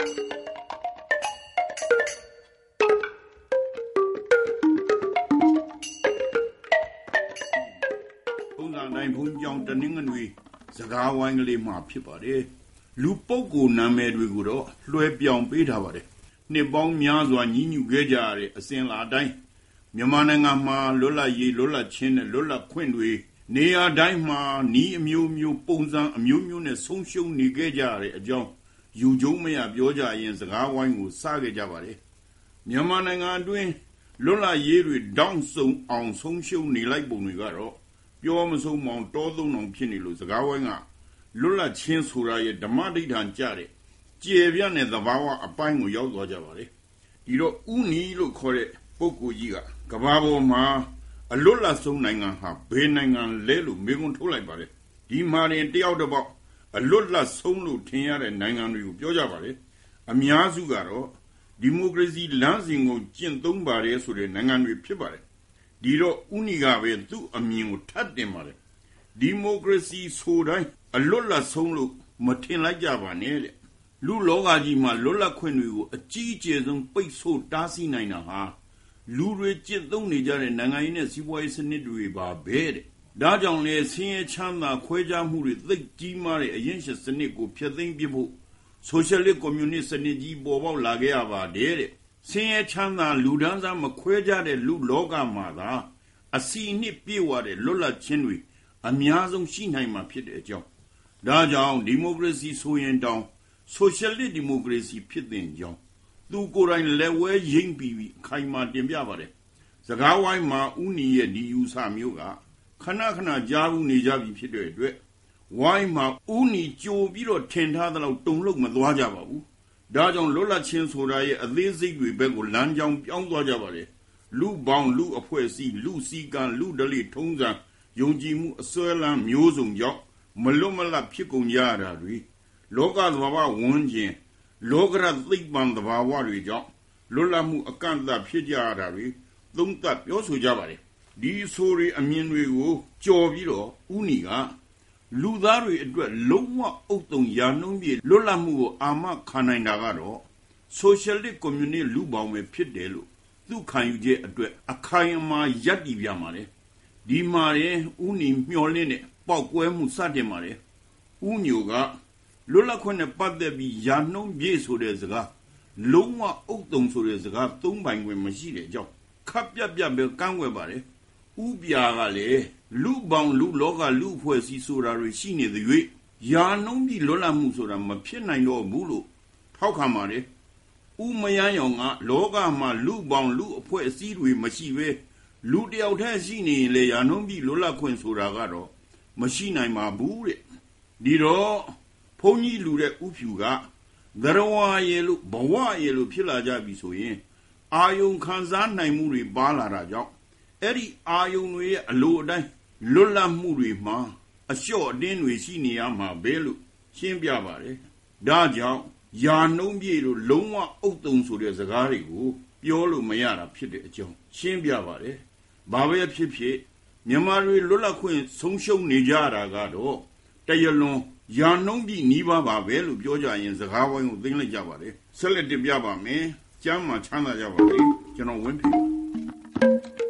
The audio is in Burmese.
နိုင်ဖုန်ကြောင့်တနင်္ဂနွေစကားဝိုင်းကလေးမှာဖြစ်ပါတယ်လူပုဂ္ဂိုလ်နာမည်တွေကိုတော့လွှဲပြောင်းပေးထားပါတယ်နှစ်ပေါင်းများစွာညီးညူခဲ့ကြရတဲ့အစဉ်လာတိုင်းမြန်မာနိုင်ငံမှာလွတ်လပ်ရေးလွတ်လပ်ခြင်းနဲ့လွတ်လပ်ခွင့်တွေနေရာတိုင်းမှာနီးအမျိုးမျိုးပုံစံအမျိုးမျိုးနဲ့ဆုံးရှုံးနေခဲ့ကြရတဲ့အကြောင်းယူကျုံမရပြောကြရင်စကားဝိုင်းကိုစခဲ့ကြပါတယ်မြန်မာနိုင်ငံအတွင်းလွတ်လပ်ရေးတွေတောင်းဆုံအောင်ဆုံးရှုံးနေလိုက်ပုံတွေကတော့ပြောမဆုံးမောင်တောသုံးအောင်ဖြစ်နေလို့စကားဝိုင်းကလွတ်လပ်ခြင်းဆိုတာရဲ့ဓမ္မဒိဋ္ဌာန်ကြတဲ့ကျေပြန့်တဲ့သဘာဝအပိုင်းကိုရောက်သွားကြပါတယ်ဒီတော့ဥနီလို့ခေါ်တဲ့ပုဂ္ဂိုလ်ကြီးကကမ္ဘာပေါ်မှာအလွတ်လပ်ဆုံးနိုင်ငံဟာဘယ်နိုင်ငံလဲလို့မေးခွန်းထုတ်လိုက်ပါတယ်ဒီမှာရင်တယောက်တစ်ပေါက်အလွတ်လပ်ဆုံးလို့ထင်ရတဲ့နိုင်ငံတွေကိုပြောကြပါတယ်အများစုကတော့ဒီမိုကရေစီလမ်းစဉ်ကိုကျင့်သုံးပါတယ်ဆိုတဲ့နိုင်ငံတွေဖြစ်ပါတယ်ဒီတော့ဥနီကပဲသူ့အမြင်ကိုထပ်တင်ပါတယ်ဒီမိုကရေစီဆိုတိုင်းအလွတ်လပ်ဆုံးလို့မထင်လိုက်ကြပါနဲ့တဲ့လူလောကကြီးမှာလွတ်လပ်ခွင့်တွေကိုအကြီးအကျယ်ဆုံးပိတ်ဆို့တားဆီးနိုင်တာဟာလူတွေကျင့်သုံးနေကြတဲ့နိုင်ငံရေးနဲ့စီးပွားရေးစနစ်တွေပါပဲတဲ့ဒါကြောင့်လေဆင်းရဲချမ်းသာခွဲခြားမှုတွေသိပ်ကြီးမားတဲ့အရင်ရှစ်စနစ်ကိုဖျက်သိမ်းပစ်ဖို့ဆိုရှယ်လစ်ကွန်မြူနစ်စနစ်ကြီးပေါ်ပေါက်လာခဲ့ရပါတယ်တဲ့ဆင်းရဲချမ်းသာလူဒန်းစားမခွဲခြားတဲ့လူလောကမှာသာအစီအနှစ်ပြေဝတဲ့လွတ်လပ်ခြင်းတွေအများဆုံးရှိနိုင်မှာဖြစ်တဲ့အကြောင်းဒါကြောင့်ဒီမိုကရေစီဆိုရင်တောင်ဆိုရှယ်လစ်ဒီမိုကရေစီဖြစ်တဲ့ကြောင်းသူကိုယ်တိုင်လက်ဝဲရိမ့်ပြီးအခိုင်အမာတင်ပြပါတယ်စကားဝိုင်းမှာဥနီရဲ့ဒီယူဆမျိုးကခဏခဏကြားဘူးနေကြပြီဖြစ်တဲ့အတွက်ဝိုင်းမှာဥနီကြိုပြီးတော့ထင်ထားသလောက်တုံ့လောက်မသွားကြပါဘူးဒါကြောင့်လွတ်လပ်ခြင်းဆိုတာရဲ့အသေးစိတ်တွေဘက်ကိုလမ်းကြောင်းပြောင်းသွားကြပါတယ်လူပေါင်းလူအဖွဲ့အစည်းလူစည်းကမ်းလူဒလိထုံးစံယုံကြည်မှုအစွဲလမ်းမျိုးစုံကြောင့်မလွတ်မလပ်ဖြစ်ကုန်ကြရတာတွေလောကသဘာဝဝန်းကျင်လောကရသိပ္ပံသဘာဝတွေကြောင့်လွတ်လပ်မှုအကန့်အသတ်ဖြစ်ကြရတာတွေသုံးသပ်ပြောဆိုကြပါတယ်ဒီဆိုတွေအမြင်တွေကိုကြော်ပြီးတော့ဥနီကလူသားတွေအတွက်လုံးဝအုပ်တုံရာနှုံးပြလွတ်လပ်မှုကိုအာမခံနိုင်တာကတော့ဆိုရှယ်လစ်ကွန်မြူနစ်လူပေါင်းပဲဖြစ်တယ်လို့သူခံယူချက်အတွက်အခိုင်အမာရပ်တည်ပြမှာလေဒီမှာရင်ဥနီမျှော်လင့်တဲ့ပေါက်ကွဲမှုစတင်ပါလေဥညိုကလွတ်လပ်ခွင့်နဲ့ပတ်သက်ပြီးယာနှုံးပြေဆိုတဲ့စကားလုံးဝအုပ်တုံဆိုတဲ့စကားသုံးပိုင်ခွင့်မရှိတဲ့အကြောင်းခပ်ပြတ်ပြတ်ပဲကန့်ွယ်ပါလေဥပြာကလည်းလူပေါင်းလူလောကလူဖွဲ့စည်းဆိုတာတွေရှိနေတဲ့၍ယာနှုံးပြီးလွတ်လပ်မှုဆိုတာမဖြစ်နိုင်တော့ဘူးလို့ထောက်ခံပါလေဥမယန်းရောင်ကလောကမှာလူပေါင်းလူအဖွဲ့အစည်းတွေမရှိပဲလူတယောက်တည်းရှိနေရင်လေယာနှုံးပြီးလွတ်လပ်ခွင့်ဆိုတာကတော့မရှိနိုင်ပါဘူးတဲ့ဒီတော့ဘုန်းကြီးလူတဲ့ဥဖြူကသရဝရေလို့ဘဝရေလို့ဖြစ်လာကြပြီဆိုရင်အာယုံခံစားနိုင်မှုတွေပါလာတာကြောင့်အဲ့ဒီအာယုံတွေရဲ့အလိုအတိုင်းလွတ်လပ်မှုတွေမှာအလျှော့အတင်းတွေရှိနေရမှာပဲလို့ရှင်းပြပါတယ်ဒါကြောင့်ယာနှုံးပြေလို့လုံးဝအုပ်တုံဆိုတဲ့စကားတွေကိုပြောလို့မရတာဖြစ်တဲ့အကြောင်းရှင်းပြပါတယ်ဘာပဲဖြစ်ဖြစ်မြန်မာတွေလွတ်လပ်ခွင့်ဆုံးရှုံးနေကြတာကတော့တရလွန်ယာနှုံးပြီးနီးပါပဲလို့ပြောကြရင်စကားဝိုင်းကိုသိမ်းလိုက်ကြပါတယ်ဆက်လက်တင်ပြပါမယ်ကျမ်းမှာချမ်းသာကြပါစေကျွန်တော်ဝင်းဖေပါ